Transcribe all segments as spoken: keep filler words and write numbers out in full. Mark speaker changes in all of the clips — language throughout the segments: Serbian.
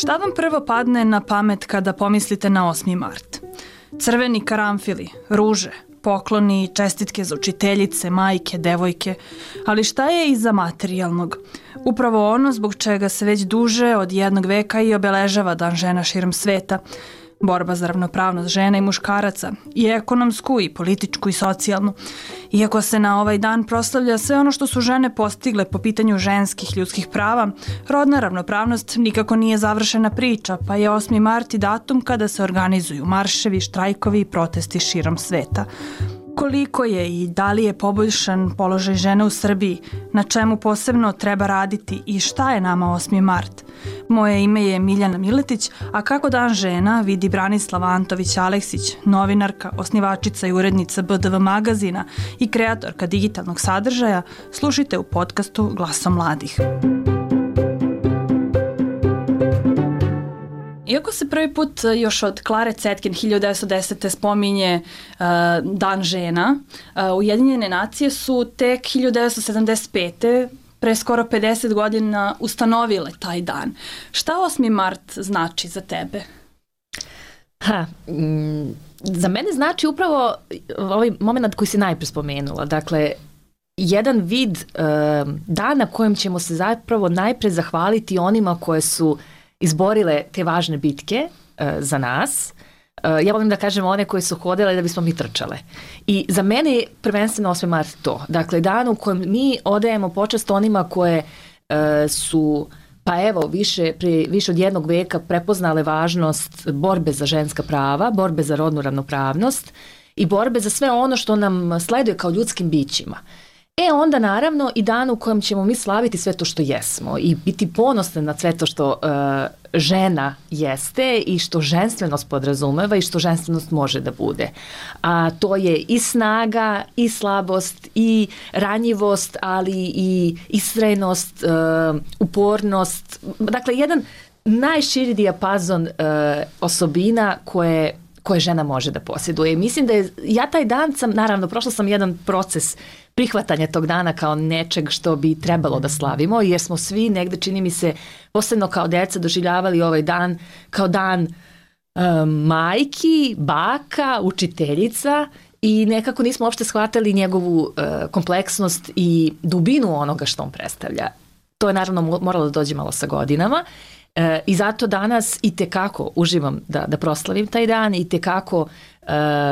Speaker 1: Šta vam prvo padne na pamet kada pomislite na osmi mart? Crveni karanfili, ruže, pokloni, čestitke za učiteljice, majke, devojke, ali šta je iza materijalnog? Upravo ono zbog čega se već duže od jednog veka i obeležava Dan žena širom sveta. Borba za ravnopravnost žena i muškaraca, i ekonomsku, i političku, i socijalnu. Iako se na ovaj dan proslavlja sve ono što su žene postigle po pitanju ženskih ljudskih prava, rodna ravnopravnost nikako nije završena priča, pa je osmi mart i datum kada se organizuju marševi, štrajkovi i protesti širom sveta. Koliko je i da li je poboljšan položaj žene u Srbiji, na čemu posebno treba raditi i šta je nama osmi mart? Moje ime je Miljana Miletić, a kako Dan žena vidi Branislava Antović-Aleksić, novinarka, osnivačica i urednica B D V magazina i kreatorka digitalnog sadržaja, slušajte u podcastu Glasom mladih. Iako se prvi put još od Klare Cetkin hiljadu devetsto desete. spominje uh, Dan žena, uh, Ujedinjene nacije su tek hiljadu devetsto sedamdeset pete pre skoro pedeset godina ustanovile taj dan. Šta osmi mart znači za tebe?
Speaker 2: Ha, m, za mene znači upravo ovaj moment koji si najpre spomenula. Dakle, jedan vid uh, dana kojem ćemo se zapravo najpre zahvaliti onima koje su izborile te važne bitke uh, za nas. Uh, ja volim da kažem one koje su hodile da bismo mi trčale. I za mene je prvenstveno osmi mart to. Dakle, dan u kojem mi odajemo počast onima koje uh, su, pa evo, više, prije, više od jednog veka prepoznale važnost borbe za ženska prava, borbe za rodnu ravnopravnost i borbe za sve ono što nam sleduje kao ljudskim bićima. E onda naravno i dan u kojem ćemo mi slaviti sve to što jesmo i biti ponosni na sve to što uh, žena jeste i što ženstvenost podrazumeva i što ženstvenost može da bude. A to je i snaga, i slabost, i ranjivost, ali i istrajnost, uh, upornost. Dakle, jedan najširi dijapazon uh, osobina koje koje žena može da posjeduje. Mislim da je, ja taj dan sam, naravno, prošla sam jedan proces prihvatanja tog dana kao nečeg što bi trebalo da slavimo, jer smo svi negde, čini mi se, posebno kao deca doživljavali ovaj dan kao dan um, majki, baka, učiteljica i nekako nismo uopšte shvatali njegovu uh, kompleksnost i dubinu onoga što on predstavlja. To je naravno moralo da dođe malo sa godinama. E, I zato danas i tekako uživam da, da proslavim taj dan i tekako e,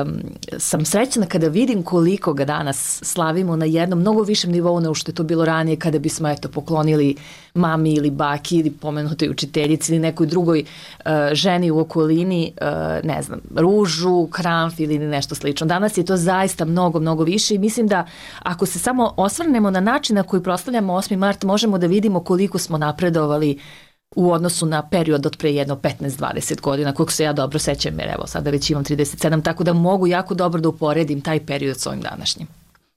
Speaker 2: sam srećna kada vidim koliko ga danas slavimo na jednom mnogo višem nivou nego što je to bilo ranije kada bismo eto poklonili mami ili baki ili pomenutoj učiteljici ili nekoj drugoj e, ženi u okolini, e, ne znam, ružu, karanfil ili nešto slično. Danas je to zaista mnogo, mnogo više i mislim da ako se samo osvrnemo na način na koji proslavljamo osmi mart možemo da vidimo koliko smo napredovali u odnosu na period od pre jedno petnaest dvadeset godina, kojeg se ja dobro sećam, jer evo sada već imam trideset sedam, tako da mogu jako dobro da uporedim taj period s ovim današnjim.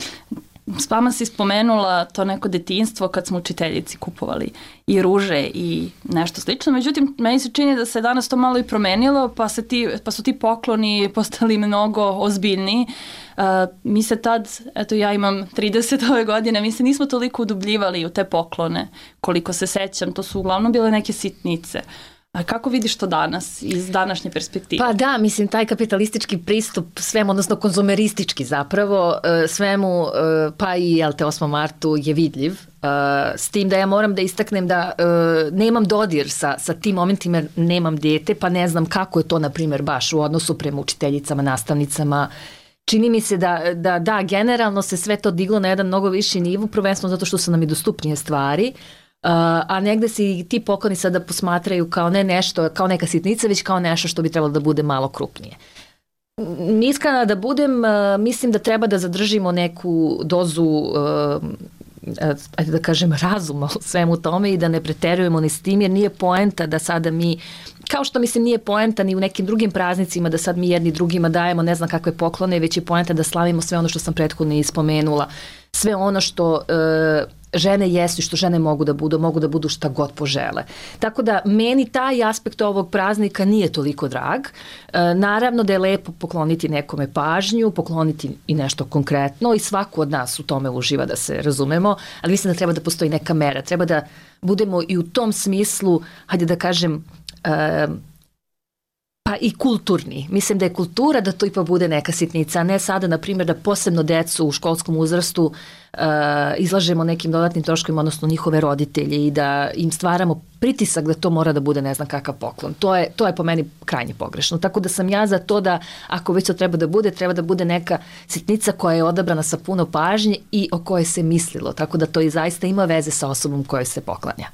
Speaker 1: S vama si spomenula to neko detinjstvo kad smo učiteljici kupovali i ruže i nešto slično, međutim meni se čini da se danas to malo i promenilo, pa, se ti, pa su ti pokloni postali mnogo ozbiljniji. Uh, mi se tad, eto ja imam trideset ove godine, mi se nismo toliko udubljivali u te poklone, koliko se sećam, to su uglavnom bile neke sitnice. A kako vidiš to danas, iz današnje perspektive?
Speaker 2: Pa da, mislim, taj kapitalistički pristup svemu, odnosno konzumeristički zapravo, svemu, pa i jel te osmom martu je vidljiv, s tim da ja moram da istaknem da nemam dodir sa, sa tim momentima jer nemam dete, pa ne znam kako je to, na primjer, baš u odnosu prema učiteljicama, nastavnicama. Čini mi se da, da, da, generalno se sve to diglo na jedan mnogo viši nivo, prvenstveno zato što su nam i dostupnije stvari, Uh, a negde se i ti pokloni sada posmatraju kao ne nešto, kao neka sitnica, već kao nešto što bi trebalo da bude malo krupnije. Iskreno da budem, uh, mislim da treba da zadržimo neku dozu, uh, ajde da kažem, razuma u svemu tome i da ne preterujemo ni s tim, jer nije poenta da sada mi, kao što mislim nije poenta ni u nekim drugim praznicima da sad mi jedni drugima dajemo ne znam kakve poklone, već je poenta da slavimo sve ono što sam prethodno ispomenula, sve ono što uh, žene jesu i što žene mogu da budu, mogu da budu šta god požele. Tako da meni taj aspekt ovog praznika nije toliko drag. E, naravno da je lepo pokloniti nekome pažnju, pokloniti i nešto konkretno i svako od nas u tome uživa, da se razumemo, ali mislim da treba da postoji neka mera. Treba da budemo i u tom smislu, hajde da kažem, uh, pa i kulturni. Mislim da je kultura da to ipak bude neka sitnica, a ne sada, na primjer, da posebno decu u školskom uzrastu uh, izlažemo nekim dodatnim troškovima, odnosno njihove roditelje i da im stvaramo pritisak da to mora da bude ne znam kakav poklon. To je, to je po meni krajnje pogrešno. Tako da sam ja za to da ako već to treba da bude, treba da bude neka sitnica koja je odabrana sa puno pažnje i o kojoj se mislilo. Tako da to i zaista ima veze sa osobom kojoj se poklanja.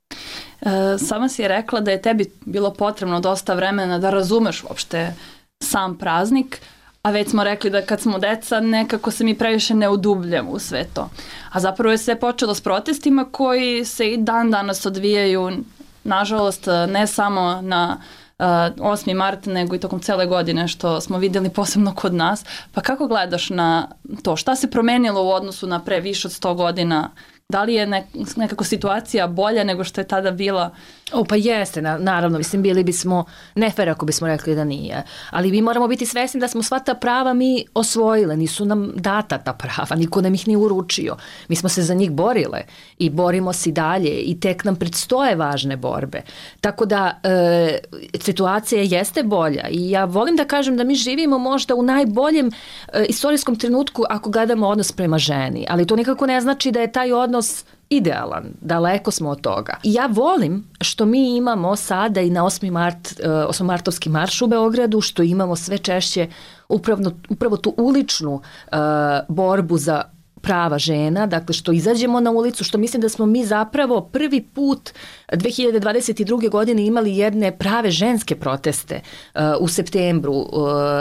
Speaker 1: E, sama si je rekla da je tebi bilo potrebno dosta vremena da razumeš uopšte sam praznik, a već smo rekli da kad smo deca nekako se mi previše ne udubljamo u sve to. A zapravo je sve počelo s protestima koji se i dan danas odvijaju, nažalost, ne samo na uh, osmi mart, nego i tokom cele godine, što smo vidjeli posebno kod nas. Pa kako gledaš na to? Šta se promenilo u odnosu na pre više od sto godina? Da li je nek, nekako situacija bolja nego što je tada bila?
Speaker 2: O, pa jeste, na, naravno, mislim, bili bismo nefer ako bismo rekli da nije. Ali mi moramo biti svesni da smo sva ta prava mi osvojile, nisu nam data ta prava, niko nam ih nije uručio. Mi smo se za njih borile i borimo se i dalje i tek nam predstoje važne borbe. Tako da e, situacija jeste bolja i ja volim da kažem da mi živimo možda u najboljem e, istorijskom trenutku ako gledamo odnos prema ženi, ali to nikako ne znači da je taj odnos idealan, daleko smo od toga. I ja volim što mi imamo sada i na osmi mart, osmomartovski marš u Beogradu, što imamo sve češće upravo, upravo tu uličnu uh, borbu za prava žena, dakle što izađemo na ulicu, što mislim da smo mi zapravo prvi put dve hiljade dvadeset druge. godine imali jedne prave ženske proteste uh, u septembru uh,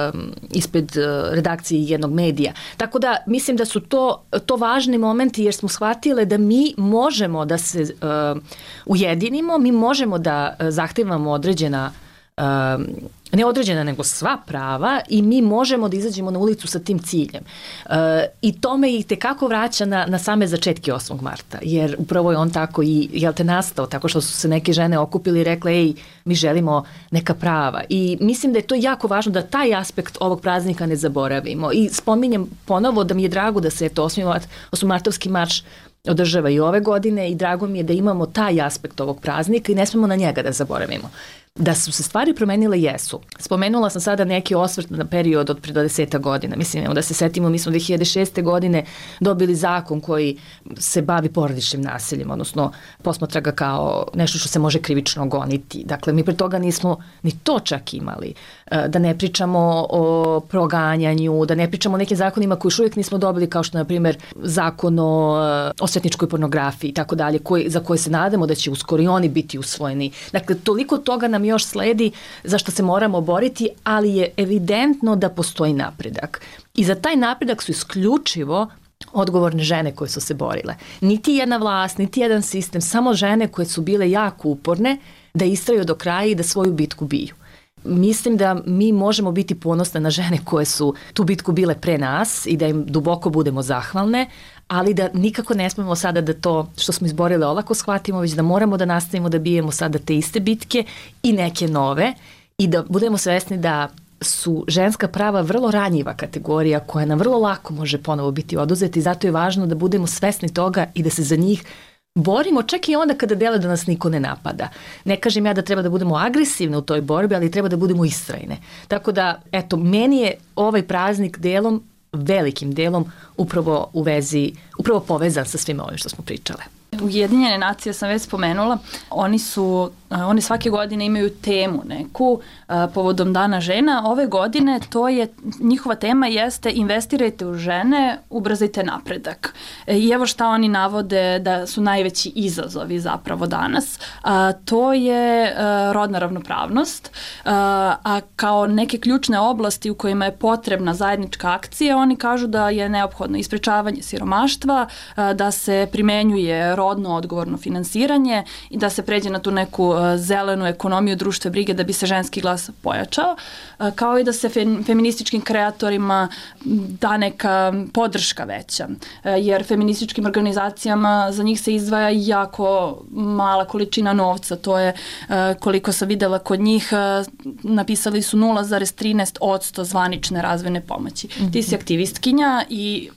Speaker 2: ispred uh, redakcije jednog medija. Tako da mislim da su to, to važni momenti jer smo shvatile da mi možemo da se uh, ujedinimo, mi možemo da uh, zahtevamo određena uh, ne određena nego sva prava i mi možemo da izađemo na ulicu sa tim ciljem. E, I to me i tekako vraća na, na same začetke osmog marta, jer upravo je on tako i jel te nastao, tako što su se neke žene okupili i rekle, ej, mi želimo neka prava. I mislim da je to jako važno da taj aspekt ovog praznika ne zaboravimo. I spominjem ponovo da mi je drago da se to osmomartovski marš održava i ove godine i drago mi je da imamo taj aspekt ovog praznika i ne smemo na njega da zaboravimo. Da su se stvari promenile, jesu. Spomenula sam sada neki osvrt na period od pre dvadeset godina. Mislim, da se setimo, mi smo dve hiljade šeste. godine dobili zakon koji se bavi porodičnim nasiljem, odnosno posmatra ga kao nešto što se može krivično goniti. Dakle, mi pre toga nismo ni to čak imali. Da ne pričamo o proganjanju, da ne pričamo o nekim zakonima koji još uvijek nismo dobili, kao što, na primjer, zakon o osvetničkoj pornografiji i tako dalje, koji, za koje se nadamo da će uskoro i oni biti usvojeni. Dakle, toliko toga nam još sledi zašto se moramo boriti, ali je evidentno da postoji napredak. I za taj napredak su isključivo odgovorne žene koje su se borile. Niti jedna vlast, niti jedan sistem, samo žene koje su bile jako uporne da istraju do kraja i da svoju bitku biju. Mislim da mi možemo biti ponosne na žene koje su tu bitku bile pre nas i da im duboko budemo zahvalne, ali da nikako ne smemo sada da to što smo izborile olako shvatimo, već da moramo da nastavimo da bijemo sada te iste bitke i neke nove i da budemo svesni da su ženska prava vrlo ranjiva kategorija koja nam vrlo lako može ponovo biti oduzeti i zato je važno da budemo svesni toga i da se za njih borimo čak i onda kada dele da nas niko ne napada. Ne kažem ja da treba da budemo agresivne u toj borbi, ali treba da budemo istrajne. Tako da, eto, meni je ovaj praznik delom, velikim delom, upravo u vezi, upravo povezan sa svim ovim što smo pričale.
Speaker 1: Ujedinjene nacije sam već spomenula, oni su, oni svake godine imaju temu neku a, povodom Dana žena. Ove godine to je, njihova tema jeste investirajte u žene, ubrzajte napredak. E, I evo šta oni navode da su najveći izazovi zapravo danas. A, to je a, rodna ravnopravnost, a, a kao neke ključne oblasti u kojima je potrebna zajednička akcija, oni kažu da je neophodno isprečavanje siromaštva, a, da se primenjuje rodno odgovorno finansiranje i da se pređe na tu neku uh, zelenu ekonomiju društva brige da bi se ženski glas pojačao, uh, kao i da se fe, feminističkim kreatorima da neka podrška veća, uh, jer feminističkim organizacijama za njih se izdvaja jako mala količina novca, to je uh, koliko sam videla kod njih, uh, napisali su nula zarez trinaest posto zvanične razvojne pomoći. Mm-hmm. Ti si aktivistkinja i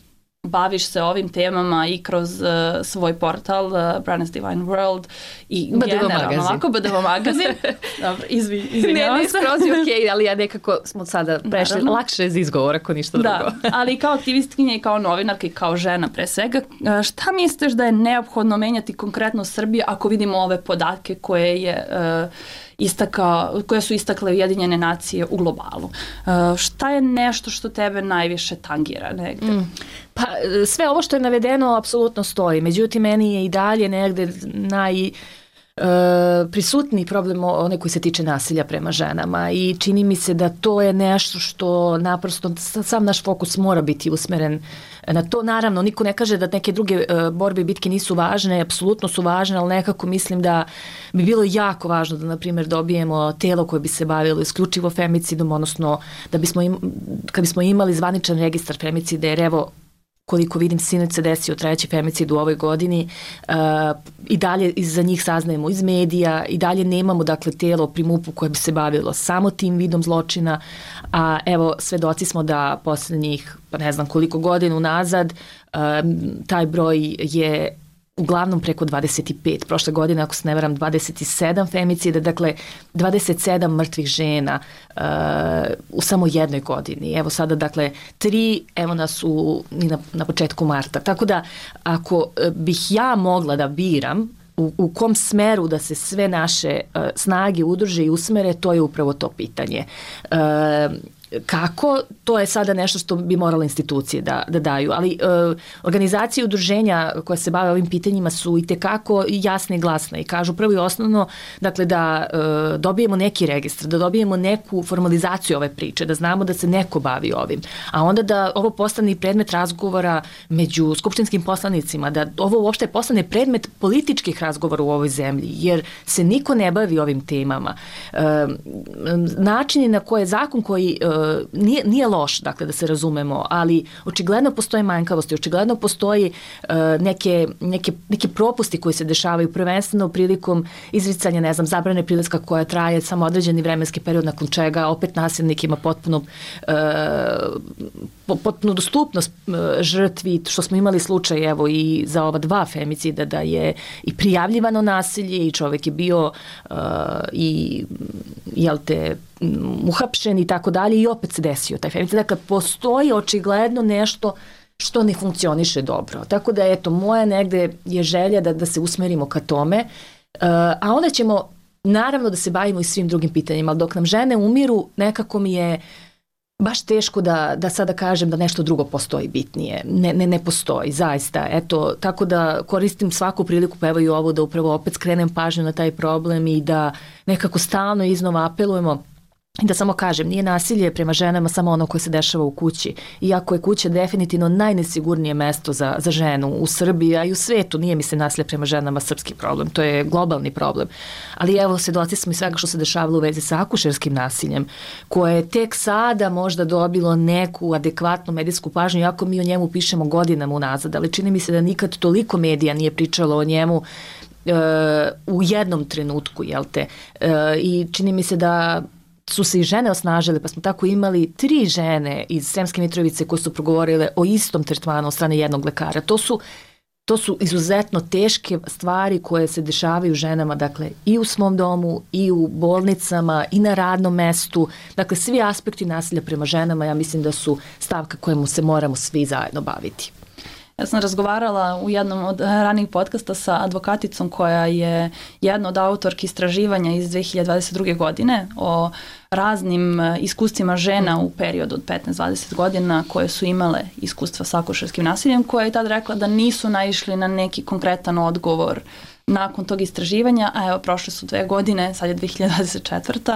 Speaker 1: baviš se ovim temama i kroz uh, svoj portal uh, Branna's Divine World i
Speaker 2: B D V
Speaker 1: generalno
Speaker 2: magazin.
Speaker 1: ovako B D V magazin. Dobro, izvi, izvinjavam
Speaker 2: ne, ne,
Speaker 1: se.
Speaker 2: skroz je okej, ali ja nekako smo sada prešli
Speaker 1: Naravno.
Speaker 2: lakše iz izgovora ako ništa
Speaker 1: Da,
Speaker 2: drugo.
Speaker 1: ali kao aktivistkinja i kao novinarka i kao žena pre svega, uh, šta misliš da je neophodno menjati konkretno u Srbiji ako vidimo ove podatke koje je uh, istaka, koje su istakle Ujedinjene nacije u globalu? Uh, šta je nešto što tebe najviše tangira negde? Mm.
Speaker 2: Pa sve ovo što je navedeno apsolutno stoji, međutim meni je i dalje negde naj... Uh, prisutni problem onaj koji se tiče nasilja prema ženama i čini mi se da to je nešto što naprosto sam naš fokus mora biti usmeren na to. Naravno, niko ne kaže da neke druge uh, borbe i bitke nisu važne, apsolutno su važne, ali nekako mislim da bi bilo jako važno da, na primjer, dobijemo telo koje bi se bavilo isključivo femicidom, odnosno da bismo im, kad bismo imali zvaničan registar femicida, jer evo, koliko vidim, sinoć se desio treći femicid u ovoj godini, uh, i dalje iza njih saznajemo iz medija, i dalje nemamo, dakle, telo pri MUP-u koje bi se bavilo samo tim vidom zločina, a evo, svedoci smo da posljednjih, pa ne znam koliko godina unazad, uh, taj broj je uglavnom preko dvadeset pet. Prošle godine, ako se ne varam, dvadeset sedam femicida, dakle dvadeset sedam mrtvih žena uh, u samo jednoj godini. Evo sada, dakle, tri, evo nas u, na, na početku marta. Tako da, ako bih ja mogla da biram u, u kom smeru da se sve naše uh, snage udruže i usmere, to je upravo to pitanje. Uh, Kako? To je sada nešto što bi morale institucije da, da daju, ali e, organizacije i udruženja koje se bave ovim pitanjima su i tekako jasne i glasne i kažu prvo i osnovno, dakle, da e, dobijemo neki registar, da dobijemo neku formalizaciju ove priče, da znamo da se neko bavi ovim, a onda da ovo postane i predmet razgovora među skupštinskim poslanicima, da ovo uopšte postane predmet političkih razgovora u ovoj zemlji, jer se niko ne bavi ovim temama. E, načini na koje zakon koji e, Nije, nije loš, dakle, da se razumemo, ali očigledno postoje manjkavosti, očigledno postoji uh, neke, neke, neke propusti koji se dešavaju prvenstveno prilikom izricanja, ne znam, zabrane prilaska koja traje samo određeni vremenski period, nakon čega opet nasilnik ima potpuno uh, potpuno dostupnost uh, žrtvi, što smo imali slučaj, evo, i za ova dva femicida, da je i prijavljivano nasilje i čovjek je bio uh, i, jel te, uhapšen i tako dalje i opet se desio taj femicid. Dakle, postoji očigledno nešto što ne funkcioniše dobro. Tako da, eto, moja negde je želja da, da se usmerimo ka tome, uh, a onda ćemo naravno da se bavimo i svim drugim pitanjima, ali dok nam žene umiru, nekako mi je baš teško da, da sada kažem da nešto drugo postoji bitnije. Ne, ne, ne postoji, zaista. Eto, tako da koristim svaku priliku, pa evo i ovo, da upravo opet skrenem pažnju na taj problem i da nekako stalno iznova apelujemo. I da samo kažem, nije nasilje prema ženama samo ono koje se dešava u kući. Iako je kuća definitivno najnesigurnije mesto za, za ženu u Srbiji, a i u svetu, nije mi se nasilje prema ženama srpski problem, to je globalni problem. Ali evo, svedoci smo i svega što se dešavalo u vezi sa akušerskim nasiljem, koje je tek sada možda dobilo neku adekvatnu medijsku pažnju, iako mi o njemu pišemo godinama unazad, ali čini mi se da nikad toliko medija nije pričalo o njemu e, u jednom trenutku, jel te? E, I čini mi se da su se i žene osnažile, pa smo tako imali tri žene iz Sremske Mitrovice koje su progovorile o istom tretmanu od strane jednog lekara. To su, to su izuzetno teške stvari koje se dešavaju ženama, dakle, i u svom domu, i u bolnicama, i na radnom mestu. Dakle, svi aspekti nasilja prema ženama, ja mislim da su stavka kojemu se moramo svi zajedno baviti.
Speaker 1: Ja sam razgovarala u jednom od ranijih podcasta sa advokaticom koja je jedna od autorki istraživanja iz dve hiljade dvadeset druge. godine o raznim iskustvima žena u periodu od petnaest do dvadeset godina koje su imale iskustva sa akušerskim nasiljem, koja je tad rekla da nisu naišli na neki konkretan odgovor nakon tog istraživanja, a evo, prošle su dve godine, sad je dve hiljade dvadeset četvrta.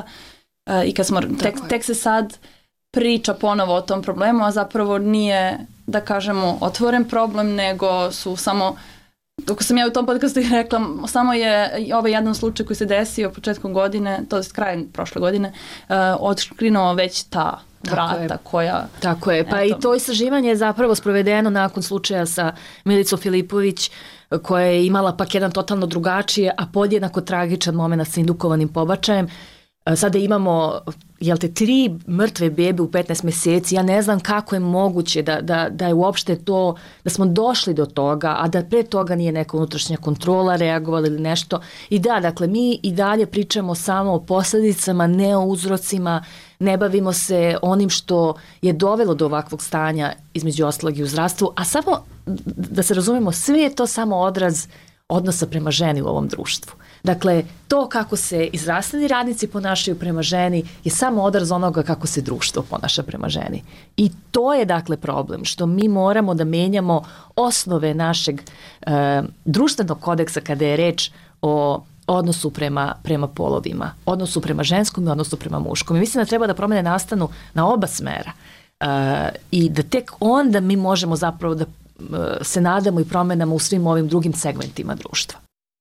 Speaker 1: i kad smo, tek, tek se sad priča ponovo o tom problemu, a zapravo nije, da kažemo, otvoren problem, nego su samo, dok sam ja u tom podcastu rekla, samo je ovaj jedan slučaj koji se desio početkom godine, to je krajem prošle godine, uh, otkrinuo već ta vrata koja...
Speaker 2: Tako je, pa eto. I to istraživanje je zapravo sprovedeno nakon slučaja sa Milicom Filipović, koja je imala pak jedan totalno drugačije, a podjednako tragičan moment sa indukovanim pobačajem. Sada imamo, jel te, tri mrtve bebe u petnaest mjeseci. Ja ne znam kako je moguće da, da, da je uopšte to, da smo došli do toga, a da pre toga nije neka unutrašnja kontrola reagovala ili nešto. I da, dakle, mi i dalje pričamo samo o posljedicama, ne o uzrocima, ne bavimo se onim što je dovelo do ovakvog stanja, između ostalog i u zdravstvu, a samo, da se razumemo, sve je to samo odraz odnosa prema ženi u ovom društvu. Dakle, to kako se i zdravstveni radnici ponašaju prema ženi je samo odraz onoga kako se društvo ponaša prema ženi. I to je, dakle, problem, što mi moramo da menjamo osnove našeg e, društvenog kodeksa kada je reč o odnosu prema, prema polovima, odnosu prema ženskom i odnosu prema muškom. I mislim da treba da promene nastanu na oba smera e, i da tek onda mi možemo zapravo da e, se nadamo i promenamo u svim ovim drugim segmentima društva.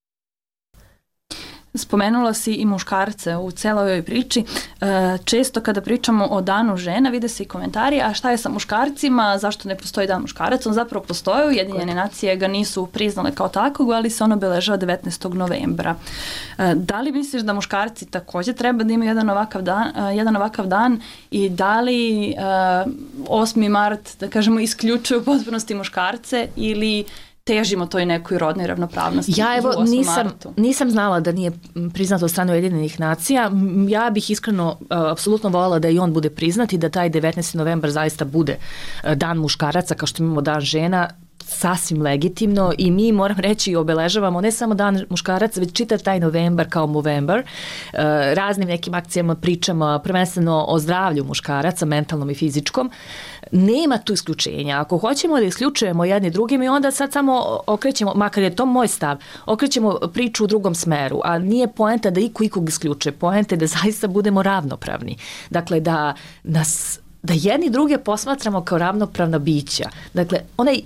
Speaker 1: Spomenula si i muškarce u celoj ovoj priči. Često kada pričamo o danu žena vide se i komentari, a šta je sa muškarcima, zašto ne postoji dan muškaraca? On zapravo postoji, Ujedinjene nacije ga nisu priznale kao takvog, ali se on obeležava devetnaestog novembra. Da li misliš da muškarci također treba da imaju jedan ovakav dan, jedan ovakav dan i da li osmi mart, da kažemo, isključuju u potpunosti muškarce ili težimo toj nekoj rodnoj ravnopravnosti?
Speaker 2: Ja evo nisam, nisam znala da nije priznato od strane Ujedinjenih nacija. Ja bih iskreno uh, apsolutno voljela da i on bude priznat i da taj devetnaesti novembar zaista bude uh, dan muškaraca kao što imamo dan žena, sasvim legitimno i mi, moram reći, i obeležavamo ne samo dan muškaraca, već čitav taj novembar kao Movember. Uh, raznim nekim akcijama pričamo prvenstveno o zdravlju muškaraca, mentalnom i fizičkom. Nema tu isključenja. Ako hoćemo da isključujemo jedni drugim i onda sad samo okrećemo, makar je to moj stav, okrećemo priču u drugom smeru, a nije poenta da iko ikog isključuje. Poenta je da zaista budemo ravnopravni. Dakle, da nas, da jedni druge posmatramo kao ravnopravna bića. Dakle, onaj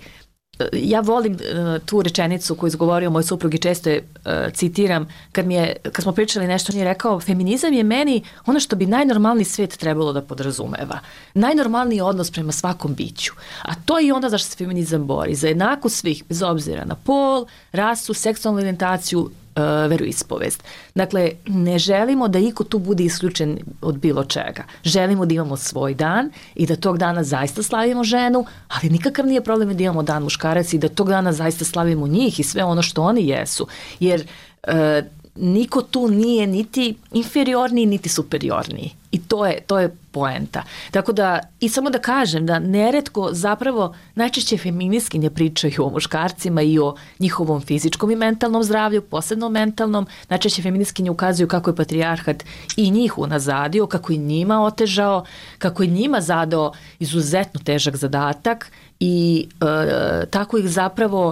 Speaker 2: ja volim uh, tu rečenicu koju izgovorio moj suprug i često je uh, citiram, kad, mi je, kad smo pričali nešto, on je rekao, feminizam je meni ono što bi najnormalniji svijet trebalo da podrazumeva. Najnormalniji odnos prema svakom biću. A to je i onda zašto se feminizam bori. Za jednakost svih, bez obzira na pol, rasu, seksualnu orijentaciju, veroispovest. Dakle, ne želimo da iko tu bude isključen od bilo čega. Želimo da imamo svoj dan i da tog dana zaista slavimo ženu, ali nikakav nije problem da imamo dan muškarac i da tog dana zaista slavimo njih i sve ono što oni jesu. Jer e, niko tu nije niti inferiorniji, niti superiorniji. I to je, to je poenta. Tako da, i samo da kažem da neretko zapravo najčešće feministkinje pričaju o muškarcima i o njihovom fizičkom i mentalnom zdravlju, posebno mentalnom. Najčešće feministkinje ukazuju kako je patrijarhat i njih unazadio, kako je njima otežao, kako je njima zadao izuzetno težak zadatak i e, tako ih zapravo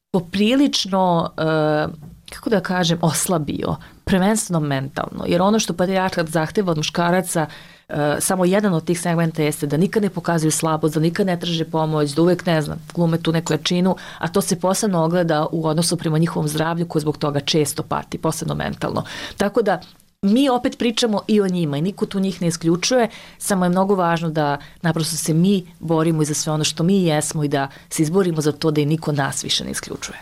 Speaker 2: poprilično e, kako da kažem, oslabio, prvenstveno mentalno, jer ono što patrijarhat zahteva od muškaraca, uh, samo jedan od tih segmenta jeste da nikad ne pokazuju slabost, da nikad ne traže pomoć, da uvek, ne znam, glume tu neku jačinu, a to se posebno ogleda u odnosu prema njihovom zdravlju koji zbog toga često pati, posebno mentalno. Tako da mi opet pričamo i o njima i niko tu njih ne isključuje, samo je mnogo važno da naprosto se mi borimo i za sve ono što mi jesmo i da se izborimo za to da i niko nas više ne isključuje.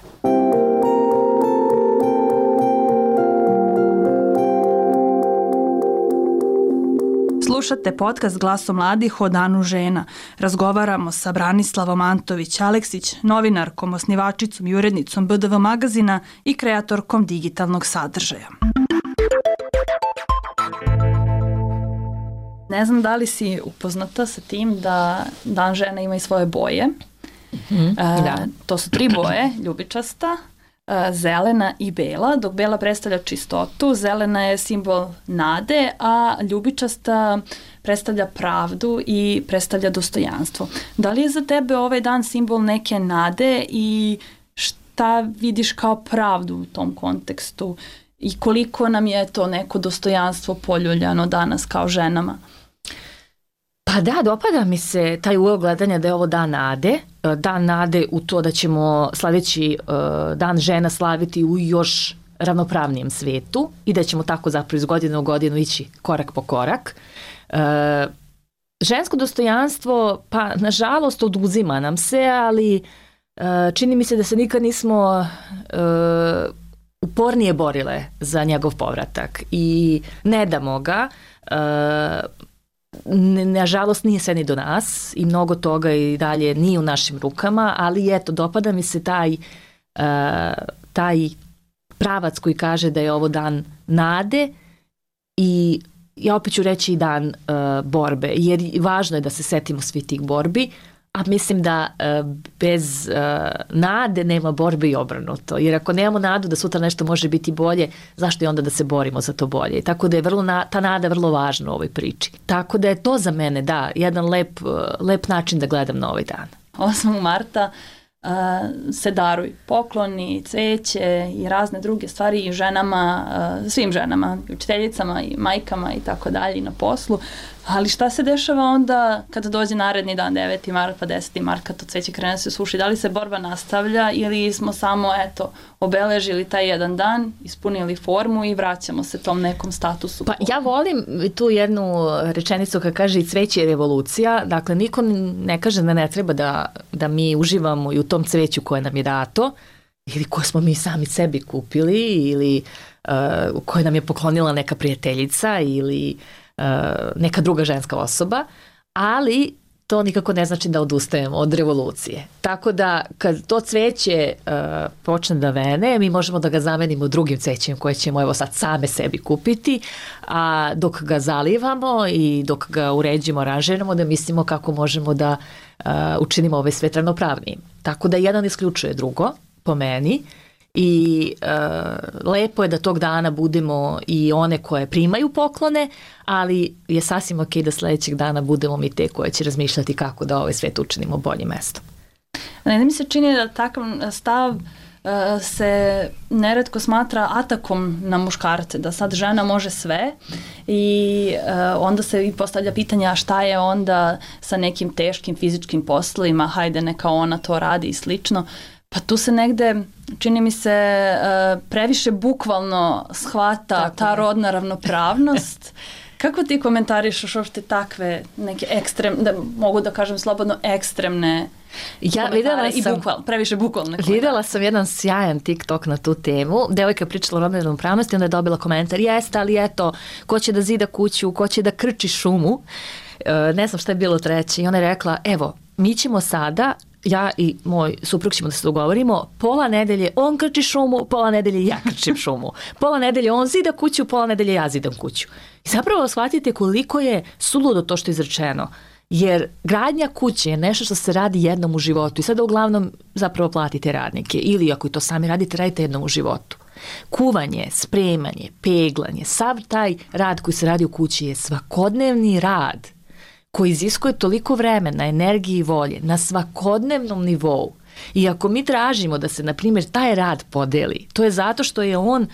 Speaker 1: Slušate podcast Glaso mladih o Danu žena. Razgovaramo sa Branislavom Antović-Aleksić, novinarkom, osnivačicom i urednicom B D V magazina i kreatorkom digitalnog sadržaja. Ne znam da li si upoznata sa tim da Dan žena ima i svoje boje. Mm-hmm, e, da. To su tri boje, ljubičasta, zelena i bela, dok bela predstavlja čistotu, zelena je simbol nade, a ljubičasta predstavlja pravdu i predstavlja dostojanstvo. Da li je za tebe ovaj dan simbol neke nade i šta vidiš kao pravdu u tom kontekstu i koliko nam je to neko dostojanstvo poljuljano danas kao ženama?
Speaker 2: Pa da, dopada mi se taj ugao gledanja da je ovo dan nade, dan nade u to da ćemo sljedeći uh, dan žena slaviti u još ravnopravnijem svetu i da ćemo tako zapravo iz godine u godinu ići korak po korak. Uh, žensko dostojanstvo, pa nažalost oduzima nam se, ali uh, čini mi se da se nikad nismo uh, upornije borile za njegov povratak i ne damo ga. Nažalost nije sve ni do nas i mnogo toga i dalje nije u našim rukama, ali eto, dopada mi se taj, taj pravac koji kaže da je ovo dan nade i ja opet ću reći i dan uh, borbe, jer važno je da se setimo svi tih borbi, a mislim da uh, bez uh, nade nema borbe i obrnuto, jer ako nemamo nadu da sutra nešto može biti bolje, zašto je onda da se borimo za to bolje? Tako da je vrlo na, ta nada vrlo važna u ovoj priči. Tako da je to za mene, da, jedan lep, uh, lep način da gledam na ovaj dan.
Speaker 1: osmog marta Uh, se daruju pokloni, cveće i razne druge stvari i ženama, uh, svim ženama, i učiteljicama i majkama i tako dalje i na poslu. Ali šta se dešava onda kada dođe naredni dan, deveti mart pa deseti mart, kad to cveće krene se suši? Da li se borba nastavlja ili smo samo, eto, obeležili taj jedan dan, ispunili formu i vraćamo se tom nekom statusu?
Speaker 2: Pa ja volim tu jednu rečenicu kad kaže i cveće je revolucija. Dakle, niko ne kaže da ne treba da, da mi uživamo i u tom cveću koje nam je dato ili koje smo mi sami sebi kupili ili uh, koje nam je poklonila neka prijateljica ili Uh, neka druga ženska osoba, ali to nikako ne znači da odustajemo od revolucije. Tako da kad to cveće uh, počne da vene, mi možemo da ga zamenimo drugim cvećem koje ćemo evo sad same sebi kupiti, a dok ga zalivamo i dok ga uređimo, aranžiramo, da mislimo kako možemo da uh, učinimo ovaj svet ravnopravnijim. Tako da jedan isključuje drugo, po meni, i uh, lepo je da tog dana budemo i one koje primaju poklone, ali je sasvim ok da sledećeg dana budemo mi te koje će razmišljati kako da ovaj svet učinimo boljim mestom.
Speaker 1: Ne, ne mi se čini da takav stav uh, se neretko smatra atakom na muškarce, da sad žena može sve i uh, onda se i postavlja pitanje a šta je onda sa nekim teškim fizičkim poslovima, hajde neka ona to radi i slično. Pa tu se negde, čini mi se, previše bukvalno shvata tako ta rodna ravnopravnost. Kako ti komentarišeš uopšte takve neke ekstremne, da mogu da kažem slobodno ekstremne
Speaker 2: ja videla
Speaker 1: i
Speaker 2: sam,
Speaker 1: bukval, previše bukvalne.
Speaker 2: Videla sam jedan sjajan TikTok na tu temu. Devojka je pričala o rodnoj ravnopravnosti, onda je dobila komentar, jeste, ali eto, ko će da zida kuću, ko će da krči šumu. Ne znam šta je bilo treće. I ona je rekla, evo, mi ćemo sada, ja i moj suprug ćemo da se dogovorimo, pola nedelje on krči šumu, pola nedelje ja krčim šumu. Pola nedelje on zida kuću, pola nedelje ja zidam kuću. I zapravo shvatite koliko je suludo to što je izrečeno. Jer gradnja kuće je nešto što se radi jednom u životu i sada uglavnom zapravo platite radnike ili ako i to sami radite, radite jednom u životu. Kuvanje, spremanje, peglanje, sav taj rad koji se radi u kući je svakodnevni rad koji iziskuje toliko vremena, energije i volje na svakodnevnom nivou. I ako mi tražimo da se, na primjer, taj rad podeli, to je zato što je on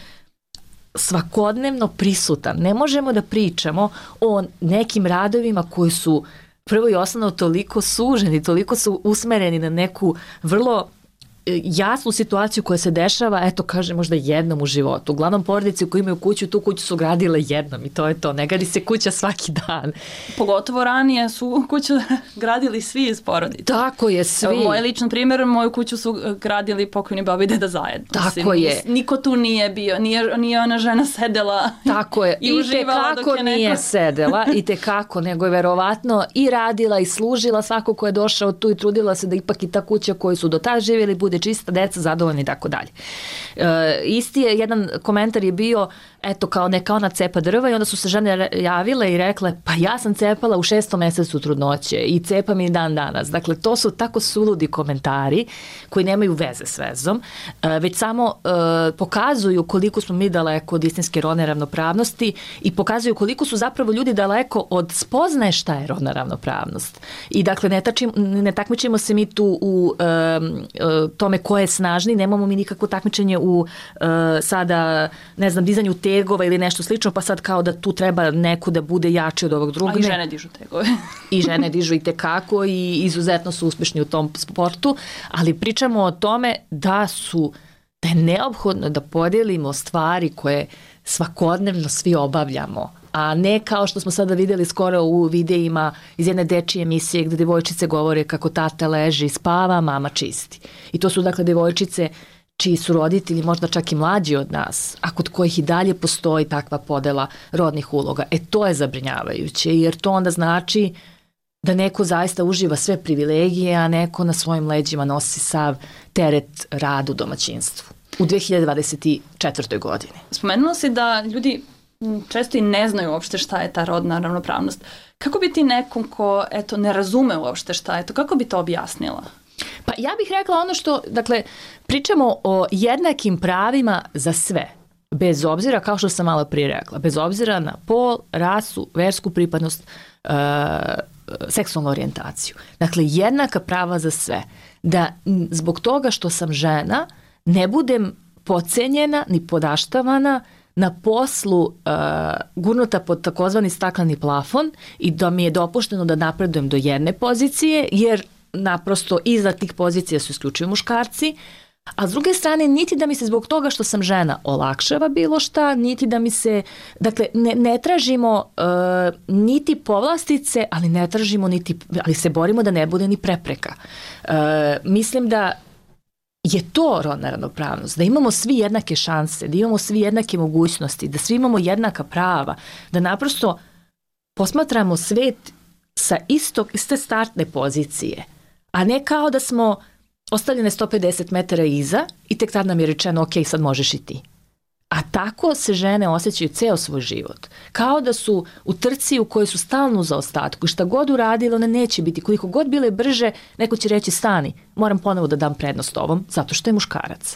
Speaker 2: svakodnevno prisutan. Ne možemo da pričamo o nekim radovima koji su prvo i osnovno toliko suženi, toliko su usmereni na neku vrlo jasnu situaciju koja se dešava, eto kaže možda jednom u životu. Uglavnom porodice koji imaju kuću, tu kuću su gradile jednom i to je to. Ne gradi se kuća svaki dan.
Speaker 1: Pogotovo ranije su kuću gradili svi iz porodice.
Speaker 2: Tako je, svi.
Speaker 1: Evo, moj ličan primjer, moju kuću su gradili pokojni baba i deda zajedno.
Speaker 2: Tako Mislim, je.
Speaker 1: Niko tu nije bio, nije, nije ona žena sedela
Speaker 2: Tako je.
Speaker 1: i,
Speaker 2: I
Speaker 1: uživala dok je neko...
Speaker 2: nije sedela, i tekako, nego je verovatno i radila i služila svako ko je došao tu i trudila se da ipak i ta kuća koju su do tada živjeli bude čista, deca zadovoljni i tako dalje. E, isti je, jedan komentar je bio, eto kao neka ona cepa drva i onda su se žene javile i rekle, pa ja sam cepala u šestom mesecu trudnoće i cepa mi dan danas. Dakle, to su tako suludi komentari koji nemaju veze s vezom, e, već samo e, pokazuju koliko smo mi daleko od istinske rodne ravnopravnosti i pokazuju koliko su zapravo ljudi daleko od spoznaje šta je rodna ravnopravnost. I dakle, ne, tačim, ne takmičimo se mi tu u e, e, tome ko je snažni, nemamo mi nikakvo takmičenje u uh, sada, ne znam, dizanju tegova ili nešto slično, pa sad kao da tu treba neko da bude jači od ovog drugog.
Speaker 1: A i žene dižu tegove.
Speaker 2: I žene dižu i tekako i izuzetno su uspešni u tom sportu, ali pričamo o tome da su, da je neophodno da podijelimo stvari koje svakodnevno svi obavljamo, a ne kao što smo sada vidjeli skoro u videima iz jedne dečije emisije gdje devojčice govore kako tata leži, spava, mama čisti. I to su dakle devojčice čiji su roditelji možda čak i mlađi od nas, a kod kojih i dalje postoji takva podela rodnih uloga, e to je zabrinjavajuće, jer to onda znači da neko zaista uživa sve privilegije, a neko na svojim leđima nosi sav teret rada u domaćinstvu u dve hiljade dvadeset četvrtoj godini.
Speaker 1: Spomenulo si da ljudi često i ne znaju uopšte šta je ta rodna ravnopravnost. Kako bi ti nekom ko eto, ne razume uopšte šta je to, kako bi to objasnila?
Speaker 2: Pa ja bih rekla ono što, dakle, pričamo o jednakim pravima za sve, bez obzira, kao što sam malo prije rekla, bez obzira na pol, rasu, versku pripadnost, uh, seksualnu orijentaciju. Dakle, jednaka prava za sve. Da zbog toga što sam žena ne budem podcenjena ni podaštavana na poslu uh, gurnuta pod takozvani stakleni plafon i da mi je dopušteno da napredujem do jedne pozicije, jer naprosto iza tih pozicija su isključivo muškarci, a s druge strane niti da mi se zbog toga što sam žena olakšava bilo šta, niti da mi se, dakle ne, ne tražimo uh, niti povlastice, ali ne tražimo niti, ali se borimo da ne bude ni prepreka. Uh, mislim da je to rodna ravnopravnost, da imamo svi jednake šanse, da imamo svi jednake mogućnosti, da svi imamo jednaka prava, da naprosto posmatramo svet sa istog, iste startne pozicije, a ne kao da smo ostavljene sto pedeset metara iza i tek tad nam je rečeno ok, sad možeš i ti. A tako se žene osjećaju ceo svoj život. Kao da su u trci u kojoj su stalno u zaostatku i šta god uradile, one neće biti. Koliko god bile brže, neko će reći stani, moram ponovo da dam prednost ovom, zato što je muškarac.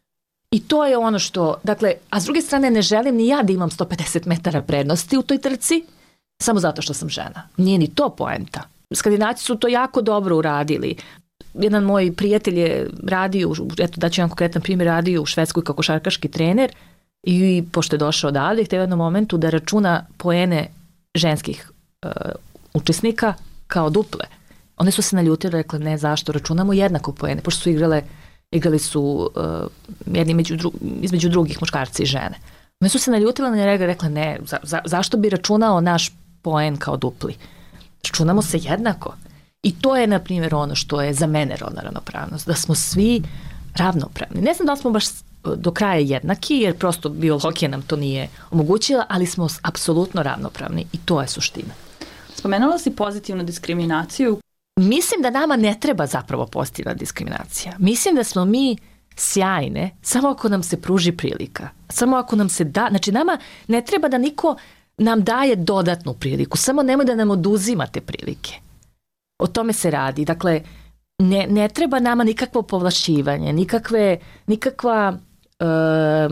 Speaker 2: I to je ono što, dakle, a s druge strane ne želim ni ja da imam sto pedeset metara prednosti u toj trci, samo zato što sam žena. Nije ni to poenta. Skandinavci su to jako dobro uradili. Jedan moj prijatelj je radio, eto da ću jedan konkretan primjer, radio u Švedskoj kao košarkaški trener i pošto je došao odavde, htio u jednom momentu da računa poene ženskih uh, učesnika kao duple. One su se naljutile, rekle ne, zašto računamo jednako poene, pošto su igrale, igrali su uh, jedni među dru, između drugih muškarci i žene. One su se naljutile na njega, rekle ne, za, za, zašto bi računao naš poen kao dupli? Računamo se jednako. I to je, na primjer, ono što je za mene rodna ravnopravnost, da smo svi ravnopravni. Ne znam da li smo baš do kraja jednaki, jer prosto biologija nam to nije omogućila, ali smo apsolutno ravnopravni i to je suština.
Speaker 1: Spomenula si pozitivnu diskriminaciju.
Speaker 2: Mislim da nama ne treba zapravo pozitivna diskriminacija. Mislim da smo mi sjajne samo ako nam se pruži prilika. Samo ako nam se da, znači nama ne treba da niko nam daje dodatnu priliku, samo nemoj da nam oduzimate prilike. O tome se radi. Dakle, ne, ne treba nama nikakvo povlašćivanje, nikakve, nikakva, uh,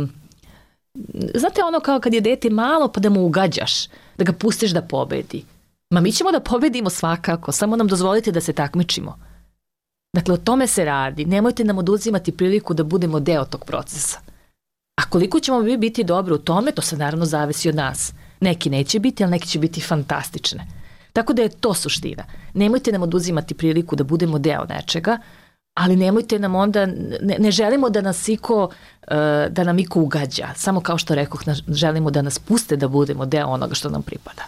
Speaker 2: znate ono kao kad je dete malo pa da mu ugađaš, da ga pustiš da pobedi. Ma mi ćemo da pobedimo svakako, samo nam dozvolite da se takmičimo. Dakle, o tome se radi. Nemojte nam oduzimati priliku da budemo deo tog procesa. A koliko ćemo mi biti dobro u tome, to se naravno zavisi od nas. Neki neće biti, ali neki će biti fantastične. Tako da je to suština. Nemojte nam oduzimati priliku da budemo deo nečega, ali nemojte nam onda, ne, ne želimo da nas iko, da nam iko ugađa. Samo kao što rekoh, želimo da nas puste da budemo deo onoga što nam pripada.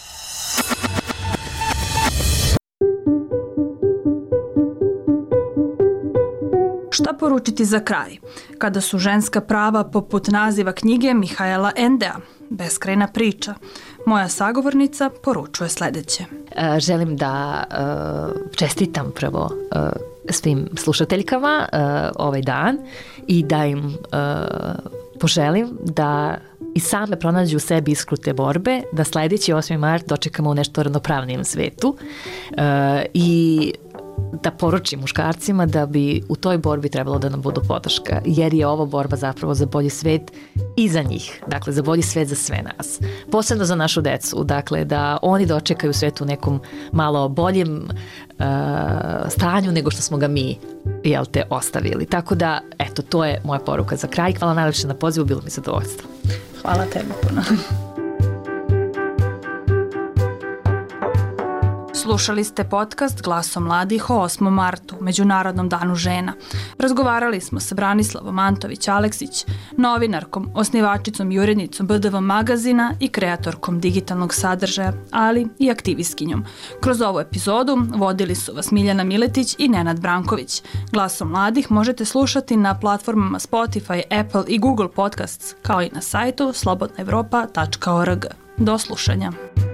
Speaker 1: Šta poručiti za kraj? Kada su ženska prava poput naziva knjige Mihaela Endea, beskrajna priča, moja sagovornica poručuje sledeće.
Speaker 2: Uh, želim da uh, čestitam prvo uh, svim slušateljkama uh, ovaj dan i da im uh, poželim da i same pronađu u sebi iskru te borbe, da sledeći osmi mart dočekamo u nešto ravnopravnijem svetu uh, i da poručim muškarcima da bi u toj borbi trebalo da nam budu podrška, jer je ovo borba zapravo za bolji svet i za njih, dakle za bolji svet za sve nas, posebno za našu decu, dakle da oni dočekaju svet u nekom malo boljem uh, stanju nego što smo ga mi, jel te, ostavili. Tako da, eto, to je moja poruka za kraj. Hvala najlepše na pozivu, bilo mi zadovoljstvo.
Speaker 1: Hvala tebi puno. Slušali ste podcast Glasom mladih o osmom martu, Međunarodnom danu žena. Razgovarali smo sa Branislavom Antović-Aleksić, novinarkom, osnivačicom i urednicom B D V magazina i kreatorkom digitalnog sadržaja, ali i aktivistkinjom. Kroz ovu epizodu vodili su vas Miljana Miletić i Nenad Branković. Glasom mladih možete slušati na platformama Spotify, Apple i Google Podcasts, kao i na sajtu slobodna evropa tačka org. Do slušanja.